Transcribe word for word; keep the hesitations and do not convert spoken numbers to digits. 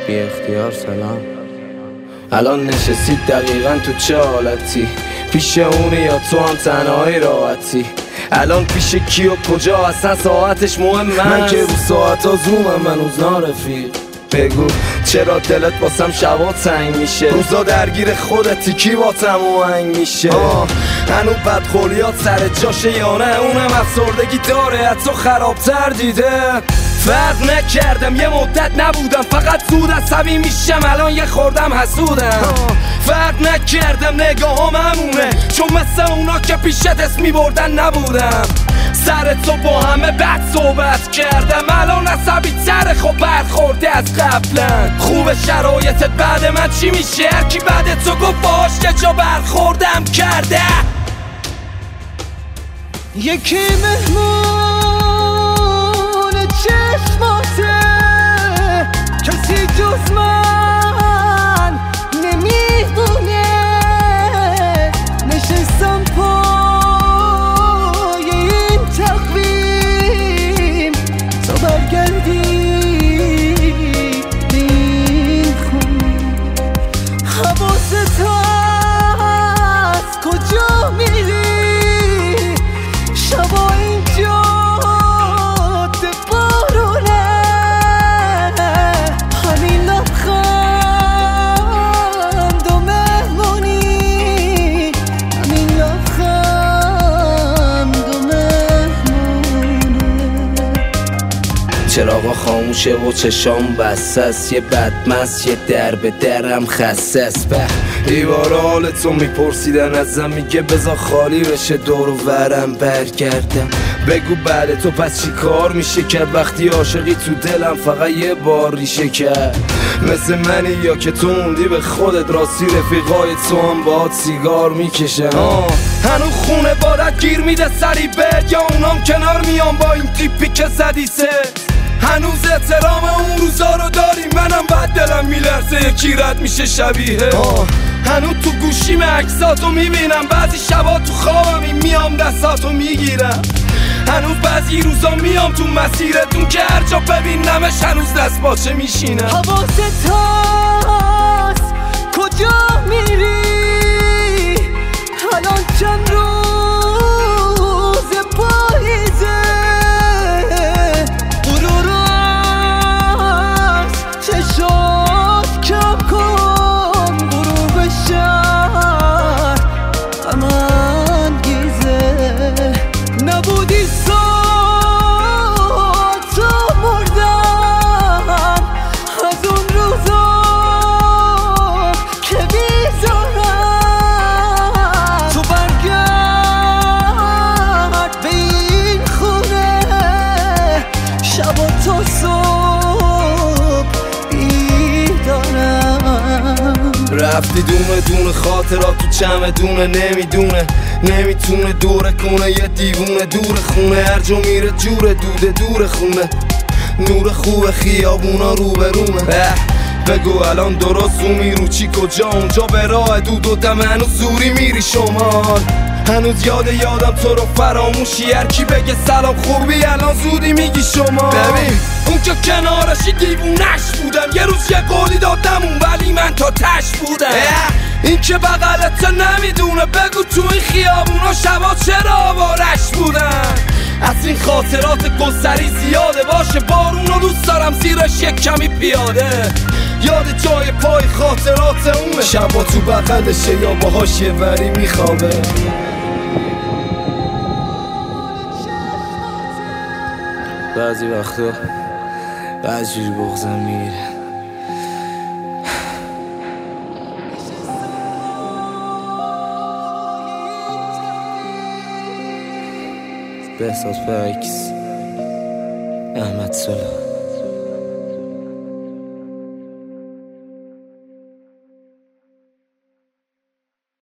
بی اختیار سلام. الان نشستید دقیقا تو چه حالتی؟ پیش اونی یا تو هم تنهایی راحتی؟ الان پیش کی و کجا اصلا ساعتش مهم؟ من که رو ساعت ها زومم منوز نارفیق. بگو چرا دلت واسم شبا تنگ میشه؟ روزا درگیر خودتی کی واسم آهنگ میشه؟ هنو بدخولیات سر جاشه یا نه؟ اونم افسردگی داره حتی خرابتر دیده. فرق نکردم یه مدت نبودم فقط زود عصبی میشم الان یه خوردم حسودم. فرق نکردم نگاهم همونه چون مثل اونا که پیشت اسم میبردن نبودم. سر تو با همه بد صحبت کردم الان عصبی تره خب برخورده از قبلا. خوب شرایطت بعد من چی میشه؟ هرکی بعد تو گفت باش که جا برخوردم کرده. یکی مهمون چشماته کسی جز من نمیدونه. نشستم پای این تقویم تا برگردی به این خونه. حواست هست کجا میری؟ شبا اینجا ده بارونه. همین لبخند و مهمونی همین لبخند و مهمونه. چراغا خاموشه و چشام بسست یه بدمست یه در به درم خسست. به دیوار حالتو میپرسیدن ازم میگه بزا خالی بشه دور و ورم برگردم. بگو بعد تو پس چی کار میشه کرد وقتی عاشقی تو دلم فقط یه بار ریشه کرد؟ مثل منی یا که تو موندی به خودت راستی رفیقای تو هم باهات سیگار میکشن؟ هنو خونه بادت گیر میده سری بد یا اونام کنار میان با این تیپی که زدی سه؟ هنوز احترام اون روزا رو داری؟ منم بعد دلم میلرزه یکی رد میشه شبیه. هنوز تو گوشیم عکساتو میبینم بعضی شبا تو خوابم این میام دستاتو میگیرم. هنوز بعضی روزا میام تو مسیرتون که هر جا ببینمش هنوز دست باشه میشینم. حواست هست کجا میری؟ الان چند روز پاییزه. غرور از چشات کم کن غروب شهر غم انگیزه. نبودی ساعت و مردم از اون روزا که بیزارم. تو برگرد به این خونه شب و تا صبح بیدارم. رفتی دونه دونه خاطرات تو چمدونه نمیدونه نمیتونه دوره کنه یه دیوونه دور خونه. هر جا میره جوره دوده دور خونه. نور خوب خیابونا رو به رومه. بگو الان درست زومی رو چی کجا؟ اونجا به راه دود و دم هنوز زوری میری شمال. هنوز یاد یادم تو رو فراموشی هر کی بگه سلام خوبی الان زودی میگی شما. ببین اون که کنارشی دیوونش بودم یه روز یه قولی دادم اون ولی من تا تش بودم. این که بغلت نمیدونه بگو تو این خیابونا شبا چرا آوارش بودن. از این خاطرات گستری زیاده باشه بارونو دوست دارم زیرش یک کمی پیاده. یاد جای پای خاطرات اونه شبا تو بغلشه یا باهاش یه وری میخوابه. بعضی وقتا بعضی جوری بغضم میگیره. بهزاد فرکس احمد صلح